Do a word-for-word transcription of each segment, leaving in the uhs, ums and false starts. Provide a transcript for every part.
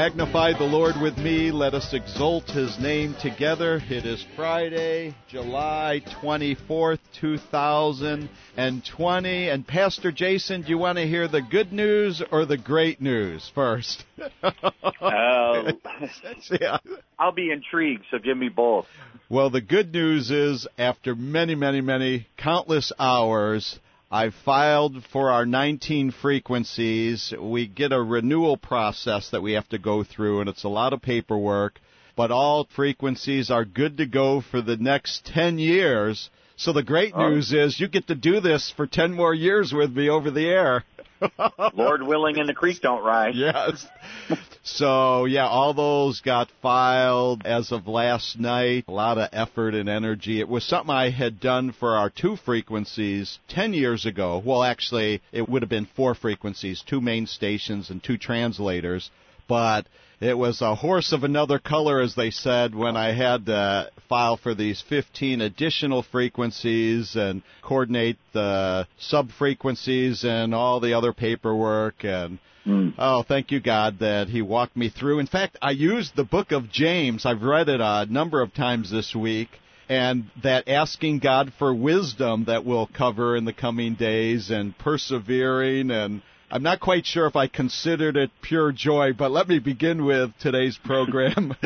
Magnify the Lord with me. Let us exalt His name together. It is Friday, July twenty-fourth, two thousand twenty. And Pastor Jason, do you want to hear the good news or the great news first? Uh, yeah. I'll be intrigued, so give me both. Well, the good news is after many, many, many countless hours, I filed for our nineteen frequencies. We get a renewal process that we have to go through, and it's a lot of paperwork. But all frequencies are good to go for the next ten years. So the great oh. news is you get to do this for ten more years with me over the air. Lord willing and the creek don't rise. Yes. So, yeah, all those got filed as of last night. A lot of effort and energy. It was something I had done for our two frequencies ten years ago. Well, actually, it would have been four frequencies, two main stations and two translators. But it was a horse of another color, as they said, when I had to file for these fifteen additional frequencies and coordinate the sub-frequencies and all the other paperwork. And, mm. oh, thank you, God, that He walked me through. In fact, I used the book of James. I've read it a number of times this week. And that asking God for wisdom that we'll cover in the coming days, and persevering, and I'm not quite sure if I considered it pure joy, but let me begin with today's program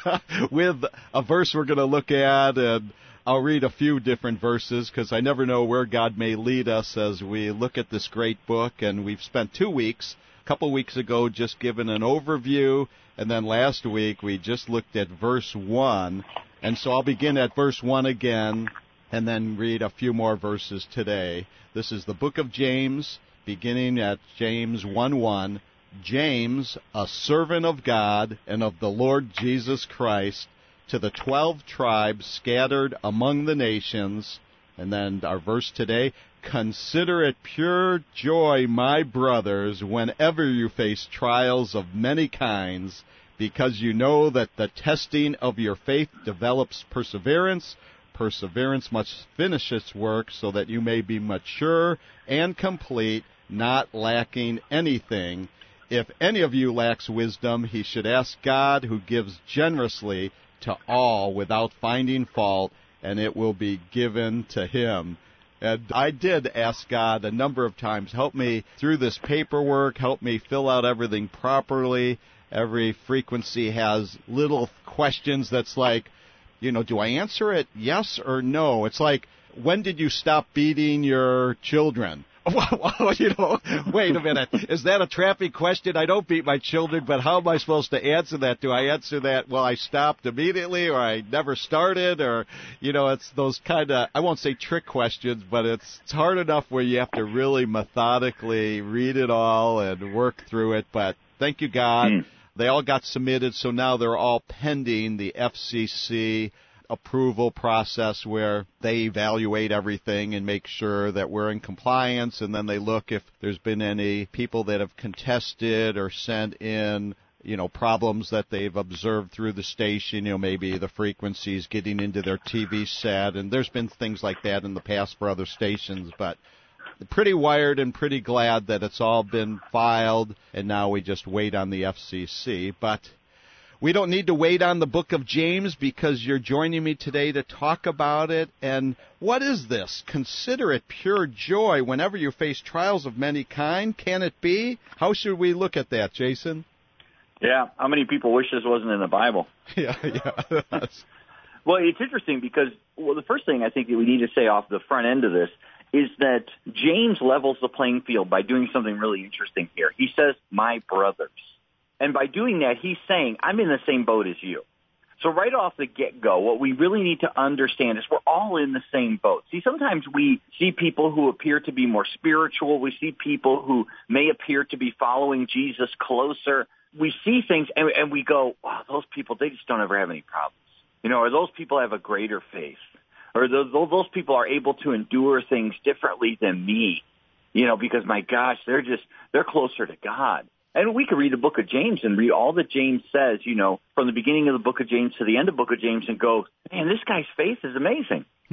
with a verse we're going to look at, and I'll read a few different verses because I never know where God may lead us as we look at this great book. And we've spent two weeks, a couple weeks ago, just giving an overview, and then last week we just looked at verse one. And so I'll begin at verse one again and then read a few more verses today. This is the book of James, beginning at James one one, James, a servant of God and of the Lord Jesus Christ, to the twelve tribes scattered among the nations. And then our verse today, consider it pure joy, my brothers, whenever you face trials of many kinds, because you know that the testing of your faith develops perseverance. Perseverance must finish its work so that you may be mature and complete, not lacking anything. If any of you lacks wisdom, he should ask God, who gives generously to all without finding fault, and it will be given to him. And I did ask God a number of times, help me through this paperwork, help me fill out everything properly. Every frequency has little questions that's like, you know, do I answer it yes or no? It's like, when did you stop beating your children? Well, you know, wait a minute. Is that a trappy question? I don't beat my children, but how am I supposed to answer that? Do I answer that, well, I stopped immediately, or I never started, or, you know, it's those kind of, I won't say trick questions, but it's, it's hard enough where you have to really methodically read it all and work through it. But thank you, God. Mm. They all got submitted, so now they're all pending the F C C approval process where they evaluate everything and make sure that we're in compliance, and then they look if there's been any people that have contested or sent in, you know, problems that they've observed through the station, you know, maybe the frequencies getting into their T V set, and there's been things like that in the past for other stations, but pretty wired and pretty glad that it's all been filed, and now we just wait on the F C C. But we don't need to wait on the book of James because you're joining me today to talk about it. And what is this? Consider it pure joy whenever you face trials of many kind. Can it be? How should we look at that, Jason? Yeah, how many people wish this wasn't in the Bible? Yeah, yeah. Well, it's interesting because, well, the first thing I think that we need to say off the front end of this is that James levels the playing field by doing something really interesting here. He says, my brothers. And by doing that, he's saying, I'm in the same boat as you. So right off the get-go, what we really need to understand is we're all in the same boat. See, sometimes we see people who appear to be more spiritual. We see people who may appear to be following Jesus closer. We see things, and, and we go, wow, those people, they just don't ever have any problems. You know, or those people have a greater faith. Or those, those people are able to endure things differently than me. You know, because, my gosh, they're just, they're closer to God. And we could read the book of James and read all that James says, you know, from the beginning of the book of James to the end of the book of James and go, man, this guy's faith is amazing. Hmm.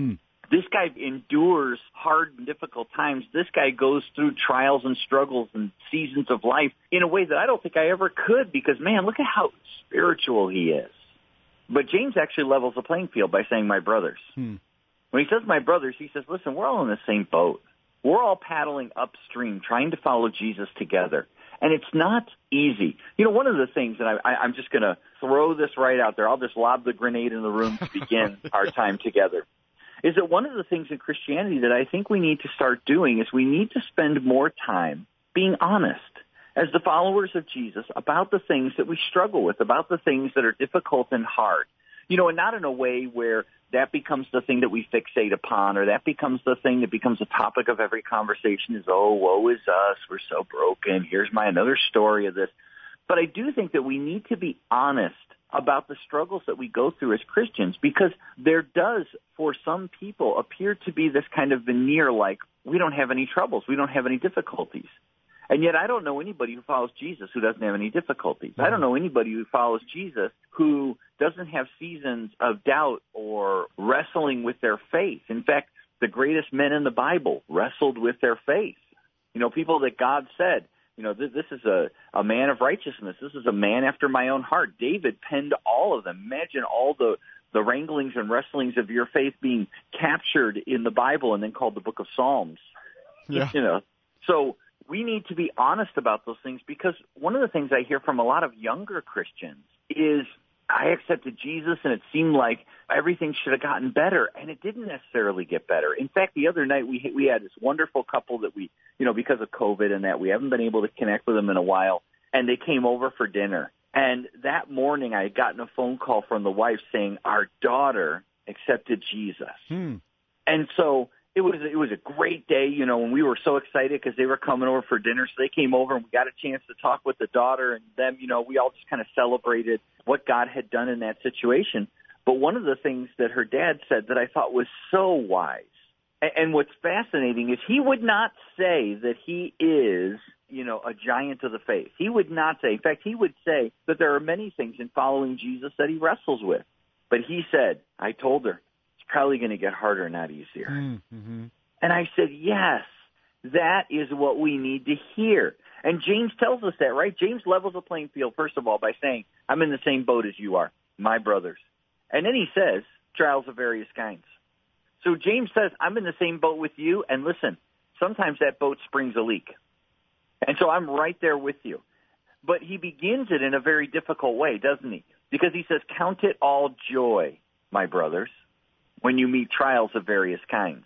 This guy endures hard and difficult times. This guy goes through trials and struggles and seasons of life in a way that I don't think I ever could because, man, look at how spiritual he is. But James actually levels the playing field by saying, my brothers. Hmm. When he says my brothers, he says, listen, we're all in the same boat. We're all paddling upstream, trying to follow Jesus together. And it's not easy. You know, one of the things, and I, I, I'm just going to throw this right out there. I'll just lob the grenade in the room to begin our time together. Is that one of the things in Christianity that I think we need to start doing is we need to spend more time being honest as the followers of Jesus about the things that we struggle with, about the things that are difficult and hard. You know, and not in a way where that becomes the thing that we fixate upon or that becomes the thing that becomes the topic of every conversation is, oh, woe is us, we're so broken, here's my another story of this. But I do think that we need to be honest about the struggles that we go through as Christians because there does, for some people, appear to be this kind of veneer like we don't have any troubles, we don't have any difficulties. And yet I don't know anybody who follows Jesus who doesn't have any difficulties. I don't know anybody who follows Jesus who doesn't have seasons of doubt or wrestling with their faith. In fact, the greatest men in the Bible wrestled with their faith. You know, people that God said, you know, this, this is a, a man of righteousness. This is a man after my own heart. David penned all of them. Imagine all the, the wranglings and wrestlings of your faith being captured in the Bible and then called the book of Psalms. Yeah. You know, so we need to be honest about those things because one of the things I hear from a lot of younger Christians is I accepted Jesus and it seemed like everything should have gotten better, and it didn't necessarily get better. In fact, the other night we we had this wonderful couple that we, you know, because of COVID and that we haven't been able to connect with them in a while, and they came over for dinner. And that morning I had gotten a phone call from the wife saying our daughter accepted Jesus. Hmm. And so it was it was a great day, you know, and we were so excited because they were coming over for dinner. So they came over and we got a chance to talk with the daughter and them, you know, we all just kind of celebrated what God had done in that situation. But one of the things that her dad said that I thought was so wise, and, and what's fascinating is he would not say that he is, you know, a giant of the faith. He would not say, in fact, he would say that there are many things in following Jesus that he wrestles with. But he said, I told her, it's probably going to get harder, not easier. Mm-hmm. And I said, yes, that is what we need to hear. And James tells us that, right? James levels the playing field, first of all, by saying, I'm in the same boat as you are, my brothers. And then he says, trials of various kinds. So James says, I'm in the same boat with you, and listen, sometimes that boat springs a leak. And so I'm right there with you. But he begins it in a very difficult way, doesn't he? Because he says, count it all joy, my brothers, when you meet trials of various kinds.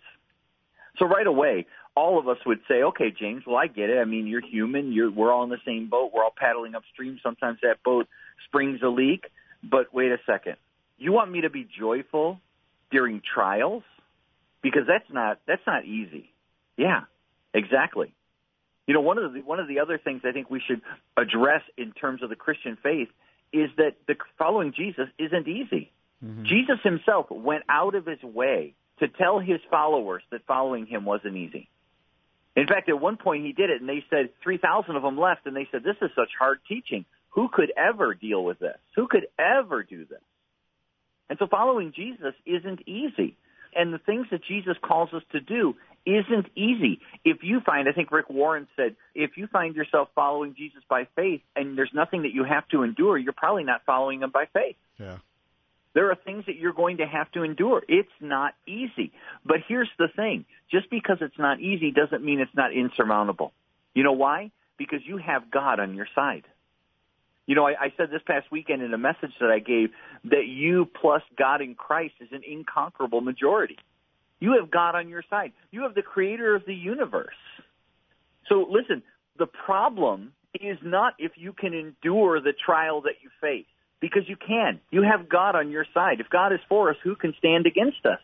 So right away, all of us would say, okay, James, well, I get it. I mean, you're human. You're, we're all in the same boat. We're all paddling upstream. Sometimes that boat springs a leak. But wait a second. You want me to be joyful during trials? Because that's not that's not easy. Yeah, exactly. You know, one of the one of the other things I think we should address in terms of the Christian faith is that the following Jesus isn't easy. Mm-hmm. Jesus himself went out of his way to tell his followers that following him wasn't easy. In fact, at one point he did it, and they said three thousand of them left, and they said, this is such hard teaching. Who could ever deal with this? Who could ever do this? And so following Jesus isn't easy. And the things that Jesus calls us to do isn't easy. If you find, I think Rick Warren said, if you find yourself following Jesus by faith and there's nothing that you have to endure, you're probably not following him by faith. Yeah. There are things that you're going to have to endure. It's not easy. But here's the thing. Just because it's not easy doesn't mean it's not insurmountable. You know why? Because you have God on your side. You know, I, I said this past weekend in a message that I gave that you plus God in Christ is an inconquerable majority. You have God on your side. You have the creator of the universe. So listen, the problem is not if you can endure the trial that you face, because you can. You have God on your side. If God is for us, who can stand against us?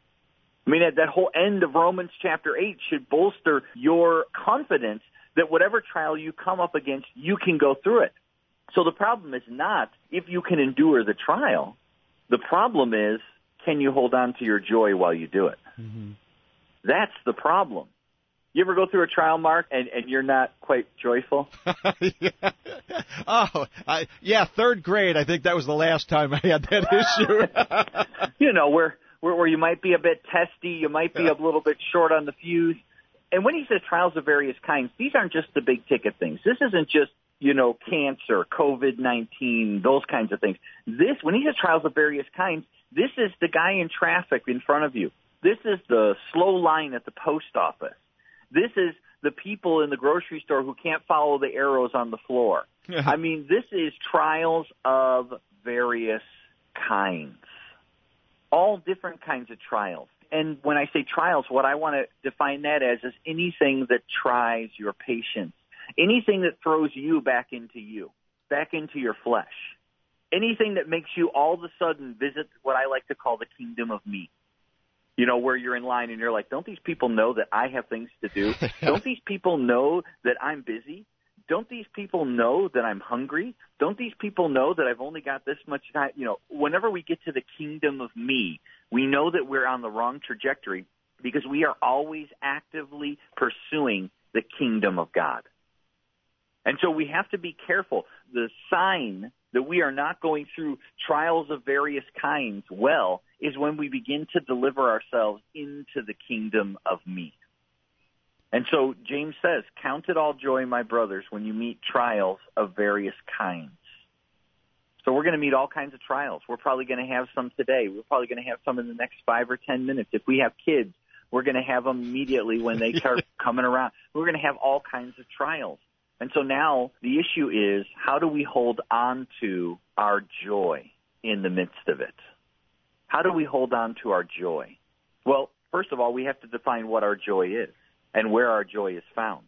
I mean, that whole end of Romans chapter eight should bolster your confidence that whatever trial you come up against, you can go through it. So the problem is not if you can endure the trial. The problem is, can you hold on to your joy while you do it? Mm-hmm. That's the problem. You ever go through a trial, Mark, and, and you're not quite joyful? yeah. Oh, I, yeah, third grade. I think that was the last time I had that issue. You know, we're where, where you might be a bit testy, you might be Yeah. a little bit short on the fuse. And when he says trials of various kinds, these aren't just the big ticket things. This isn't just, you know, cancer, COVID nineteen, those kinds of things. This, when he says trials of various kinds, this is the guy in traffic in front of you. This is the slow line at the post office. This is the people in the grocery store who can't follow the arrows on the floor. I mean, this is trials of various kinds. All different kinds of trials. And when I say trials, what I want to define that as is anything that tries your patience. Anything that throws you back into you, back into your flesh. Anything that makes you all of a sudden visit what I like to call the kingdom of me. You know, where you're in line and you're like, don't these people know that I have things to do? Don't these people know that I'm busy? Don't these people know that I'm hungry? Don't these people know that I've only got this much time? You know, whenever we get to the kingdom of me, we know that we're on the wrong trajectory because we are always actively pursuing the kingdom of God. And so we have to be careful. The sign that we are not going through trials of various kinds well is when we begin to deliver ourselves into the kingdom of me. And so James says, count it all joy, my brothers, when you meet trials of various kinds. So we're going to meet all kinds of trials. We're probably going to have some today. We're probably going to have some in the next five or ten minutes. If we have kids, we're going to have them immediately when they start coming around. We're going to have all kinds of trials. And so now the issue is, how do we hold on to our joy in the midst of it? How do we hold on to our joy? Well, first of all, we have to define what our joy is and where our joy is found.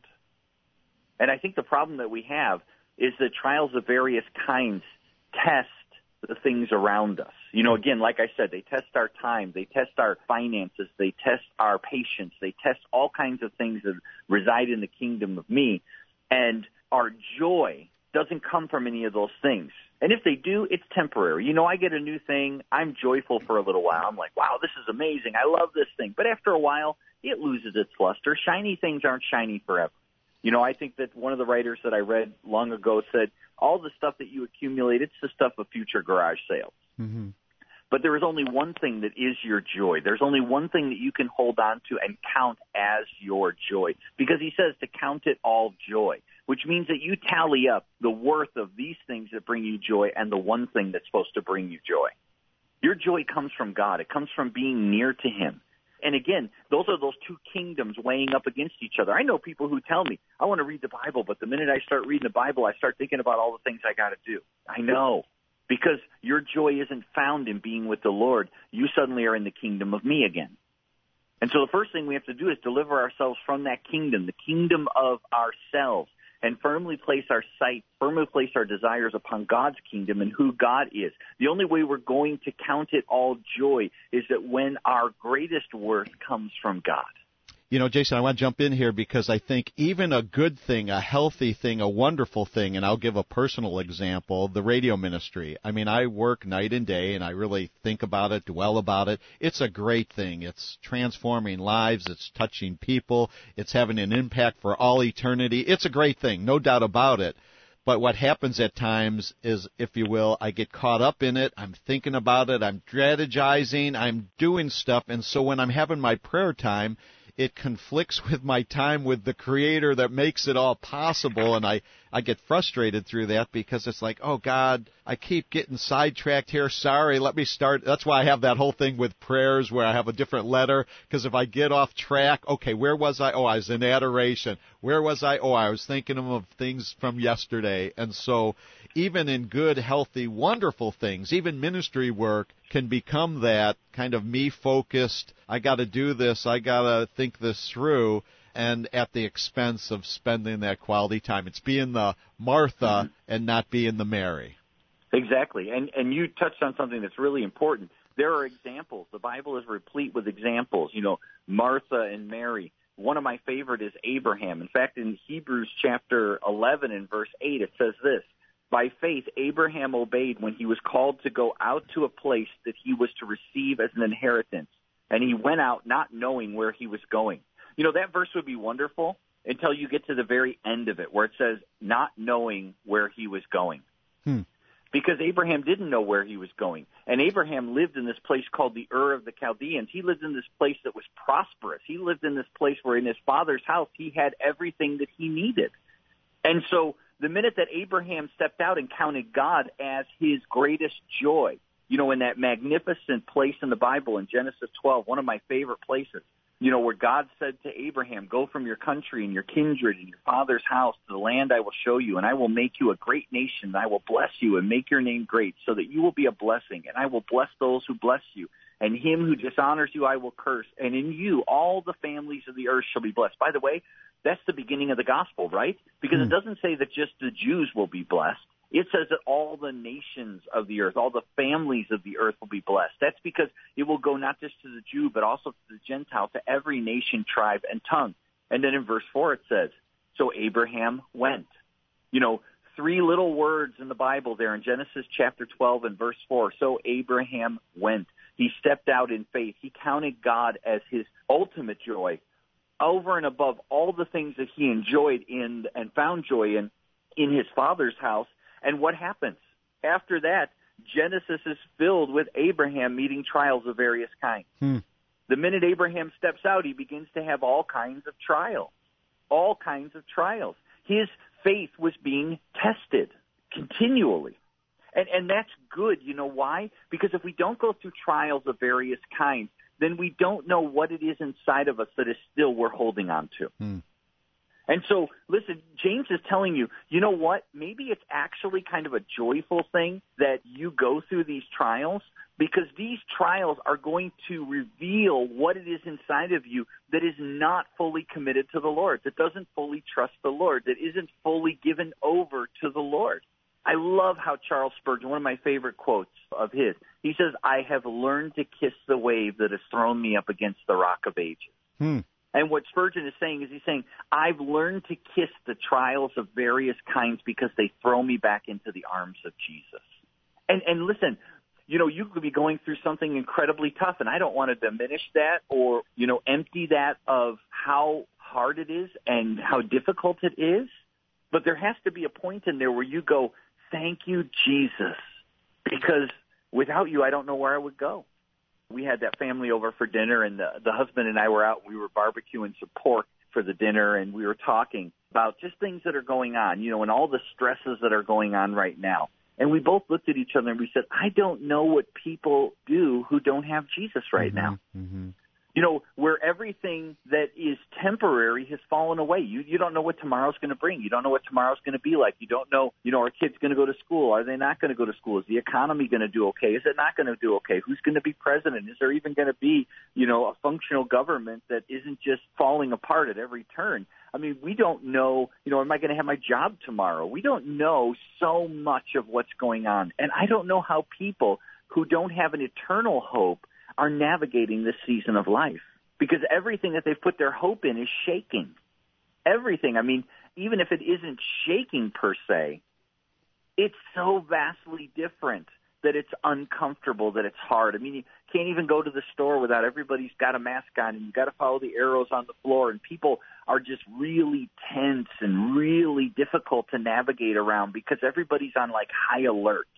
And I think the problem that we have is that trials of various kinds test the things around us. You know, again, like I said, they test our time, they test our finances, they test our patience, they test all kinds of things that reside in the kingdom of me. And our joy doesn't come from any of those things. And if they do, it's temporary. You know, I get a new thing, I'm joyful for a little while. I'm like, wow, this is amazing. I love this thing. But after a while, it loses its luster. Shiny things aren't shiny forever. You know, I think that one of the writers that I read long ago said, all the stuff that you accumulate, it's the stuff of future garage sales. Mm-hmm. But there is only one thing that is your joy. There's only one thing that you can hold on to and count as your joy. Because he says to count it all joy, which means that you tally up the worth of these things that bring you joy and the one thing that's supposed to bring you joy. Your joy comes from God. It comes from being near to him. And again, those are those two kingdoms weighing up against each other. I know people who tell me, I want to read the Bible, but the minute I start reading the Bible, I start thinking about all the things I got to do. I know. Because your joy isn't found in being with the Lord. You suddenly are in the kingdom of me again. And so the first thing we have to do is deliver ourselves from that kingdom, the kingdom of ourselves, and firmly place our sight, firmly place our desires upon God's kingdom and who God is. The only way we're going to count it all joy is that when our greatest worth comes from God. You know, Jason, I want to jump in here because I think even a good thing, a healthy thing, a wonderful thing, and I'll give a personal example, the radio ministry. I mean, I work night and day, and I really think about it, dwell about it. It's a great thing. It's transforming lives. It's touching people. It's having an impact for all eternity. It's a great thing, no doubt about it. But what happens at times is, if you will, I get caught up in it. I'm thinking about it. I'm strategizing. I'm doing stuff. And so when I'm having my prayer time, it conflicts with my time with the Creator that makes it all possible, and I, I get frustrated through that because it's like, oh, God, I keep getting sidetracked here. Sorry, let me start. That's why I have that whole thing with prayers where I have a different letter, because if I get off track, okay, where was I? Oh, I was in adoration. Where was I? Oh, I was thinking of things from yesterday. And so even in good, healthy, wonderful things, even ministry work can become that kind of me-focused, I got to do this, I got to think this through, and at the expense of spending that quality time. It's being the Martha mm-hmm. and not being the Mary. Exactly. And and you touched on something that's really important. There are examples. The Bible is replete with examples. You know, Martha and Mary. One of my favorite is Abraham. In fact, in Hebrews chapter eleven and verse eight, it says this, by faith, Abraham obeyed when he was called to go out to a place that he was to receive as an inheritance. And he went out not knowing where he was going. You know, that verse would be wonderful until you get to the very end of it, where it says not knowing where he was going. Hmm. because Abraham didn't know where he was going. And Abraham lived in this place called the Ur of the Chaldeans. He lived in this place that was prosperous. He lived in this place where in his father's house he had everything that he needed. And so the minute that Abraham stepped out and counted God as his greatest joy, you know, in that magnificent place in the Bible in Genesis twelve, one of my favorite places, you know, where God said to Abraham, go from your country and your kindred and your father's house to the land I will show you, and I will make you a great nation, and I will bless you and make your name great so that you will be a blessing, and I will bless those who bless you, and him who dishonors you I will curse, and in you all the families of the earth shall be blessed. By the way, that's the beginning of the gospel, right? Because it doesn't say that just the Jews will be blessed. It says that all the nations of the earth, all the families of the earth will be blessed. That's because it will go not just to the Jew, but also to the Gentile, to every nation, tribe, and tongue. And then in verse four it says, so Abraham went. You know, three little words in the Bible there in Genesis chapter twelve and verse four. So Abraham went. He stepped out in faith. He counted God as his ultimate joy, over and above all the things that he enjoyed in and found joy in, in his father's house. And what happens? After that, Genesis is filled with Abraham meeting trials of various kinds. Hmm. The minute Abraham steps out, he begins to have all kinds of trials, all kinds of trials. His faith was being tested continually. And, and that's good. You know why? Because if we don't go through trials of various kinds, then we don't know what it is inside of us that is still we're holding on to. Hmm. And so, listen, James is telling you, you know what? Maybe it's actually kind of a joyful thing that you go through these trials, because these trials are going to reveal what it is inside of you that is not fully committed to the Lord, that doesn't fully trust the Lord, that isn't fully given over to the Lord. I love how Charles Spurgeon, one of my favorite quotes of his, he says, I have learned to kiss the wave that has thrown me up against the rock of ages. Hmm. And what Spurgeon is saying is he's saying, I've learned to kiss the trials of various kinds because they throw me back into the arms of Jesus. And and listen, you know, you could be going through something incredibly tough, and I don't want to diminish that or, you know, empty that of how hard it is and how difficult it is. But there has to be a point in there where you go, thank you, Jesus, because without you, I don't know where I would go. We had that family over for dinner, and the, the husband and I were out. We were barbecuing some pork for the dinner, and we were talking about just things that are going on, you know, and all the stresses that are going on right now. And we both looked at each other and we said, I don't know what people do who don't have Jesus right mm-hmm, now. Mm-hmm. You know, where everything that is temporary has fallen away. You you don't know what tomorrow's going to bring. You don't know what tomorrow's going to be like. You don't know, you know, are kids going to go to school? Are they not going to go to school? Is the economy going to do okay? Is it not going to do okay? Who's going to be president? Is there even going to be, you know, a functional government that isn't just falling apart at every turn? I mean, we don't know, you know, am I going to have my job tomorrow? We don't know so much of what's going on. And I don't know how people who don't have an eternal hope are navigating this season of life, because everything that they've put their hope in is shaking. Everything. I mean, even if it isn't shaking per se, it's so vastly different that it's uncomfortable, that it's hard. I mean, you can't even go to the store without everybody's got a mask on, and you've got to follow the arrows on the floor, and people are just really tense and really difficult to navigate around because everybody's on like high alert.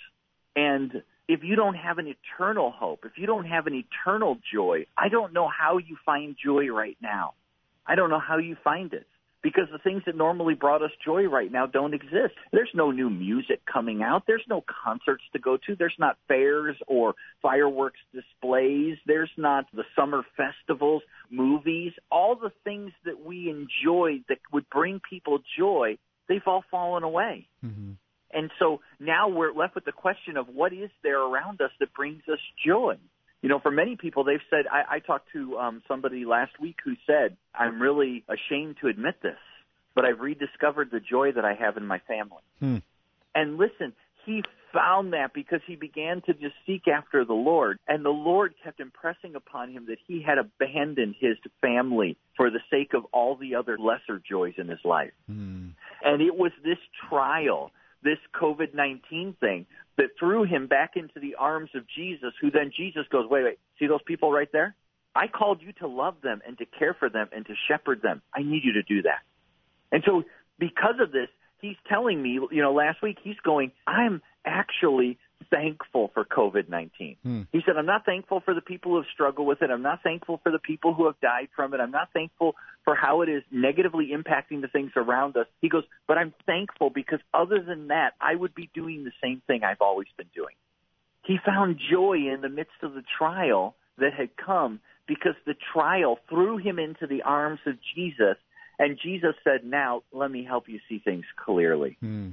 And if you don't have an eternal hope, if you don't have an eternal joy, I don't know how you find joy right now. I don't know how you find it, because the things that normally brought us joy right now don't exist. There's no new music coming out. There's no concerts to go to. There's not fairs or fireworks displays. There's not the summer festivals, movies. All the things that we enjoyed that would bring people joy, they've all fallen away. Mm-hmm. And so now we're left with the question of what is there around us that brings us joy? You know, for many people, they've said, I, I talked to um, somebody last week who said, I'm really ashamed to admit this, but I've rediscovered the joy that I have in my family. Hmm. And listen, he found that because he began to just seek after the Lord, and the Lord kept impressing upon him that he had abandoned his family for the sake of all the other lesser joys in his life. Hmm. And it was this trial, this covid nineteen thing, that threw him back into the arms of Jesus, who then Jesus goes, wait, wait, see those people right there? I called you to love them and to care for them and to shepherd them. I need you to do that. And so because of this, he's telling me, you know, last week he's going, I'm actually thankful for COVID nineteen. Hmm. He said, I'm not thankful for the people who have struggled with it. I'm not thankful for the people who have died from it. I'm not thankful for how it is negatively impacting the things around us. He goes, but I'm thankful because other than that, I would be doing the same thing I've always been doing. He found joy in the midst of the trial that had come because the trial threw him into the arms of Jesus, and Jesus said, now let me help you see things clearly. Hmm.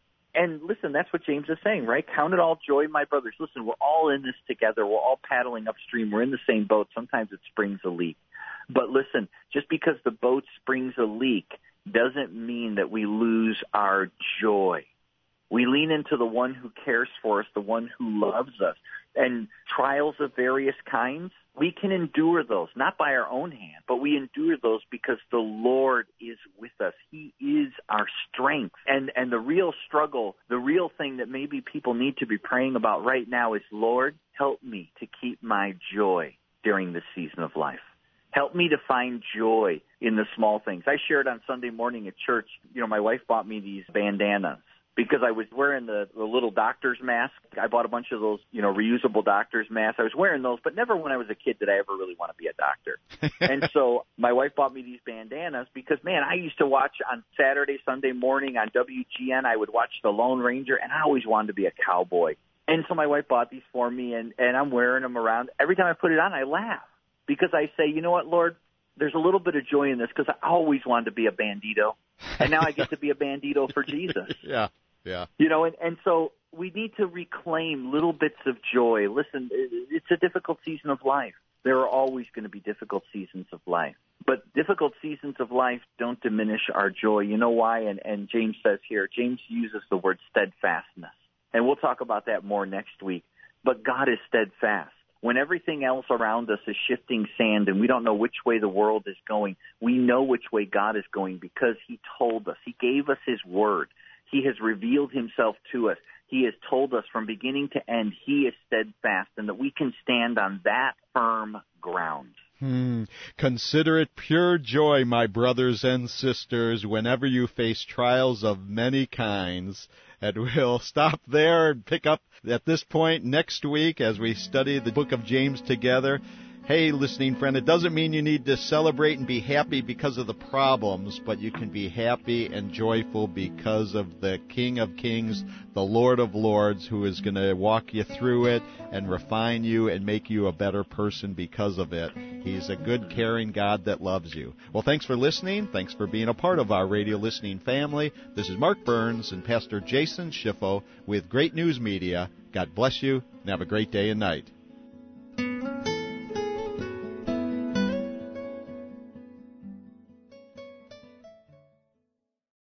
And listen, that's what James is saying, right? Count it all joy, my brothers. Listen, we're all in this together. We're all paddling upstream. We're in the same boat. Sometimes it springs a leak. But listen, just because the boat springs a leak doesn't mean that we lose our joy. We lean into the one who cares for us, the one who loves us. And trials of various kinds, we can endure those, not by our own hand, but we endure those because the Lord is with us. He is our strength. And and the real struggle, the real thing that maybe people need to be praying about right now is, Lord, help me to keep my joy during this season of life. Help me to find joy in the small things. I shared on Sunday morning at church, you know, my wife bought me these bandanas because I was wearing the, the little doctor's mask. I bought a bunch of those, you know, reusable doctor's masks. I was wearing those, but never when I was a kid did I ever really want to be a doctor. And so my wife bought me these bandanas because, man, I used to watch on Saturday, Sunday morning on W G N. I would watch The Lone Ranger, and I always wanted to be a cowboy. And so my wife bought these for me, and, and I'm wearing them around. Every time I put it on, I laugh because I say, you know what, Lord, there's a little bit of joy in this because I always wanted to be a bandito, and now I get to be a bandito for Jesus. Yeah. Yeah. You know, and, and so we need to reclaim little bits of joy. Listen, it's a difficult season of life. There are always going to be difficult seasons of life. But difficult seasons of life don't diminish our joy. You know why? And, and James says here, James uses the word steadfastness. And we'll talk about that more next week. But God is steadfast. When everything else around us is shifting sand and we don't know which way the world is going, we know which way God is going because he told us. He gave us his word. He has revealed himself to us. He has told us from beginning to end he is steadfast and that we can stand on that firm ground. Hmm. Consider it pure joy, my brothers and sisters, whenever you face trials of many kinds. And we'll stop there and pick up at this point next week as we study the book of James together. Hey, listening friend, it doesn't mean you need to celebrate and be happy because of the problems, but you can be happy and joyful because of the King of Kings, the Lord of Lords, who is going to walk you through it and refine you and make you a better person because of it. He's a good, caring God that loves you. Well, thanks for listening. Thanks for being a part of our radio listening family. This is Mark Burns and Pastor Jason Schiffo with Great News Media. God bless you and have a great day and night.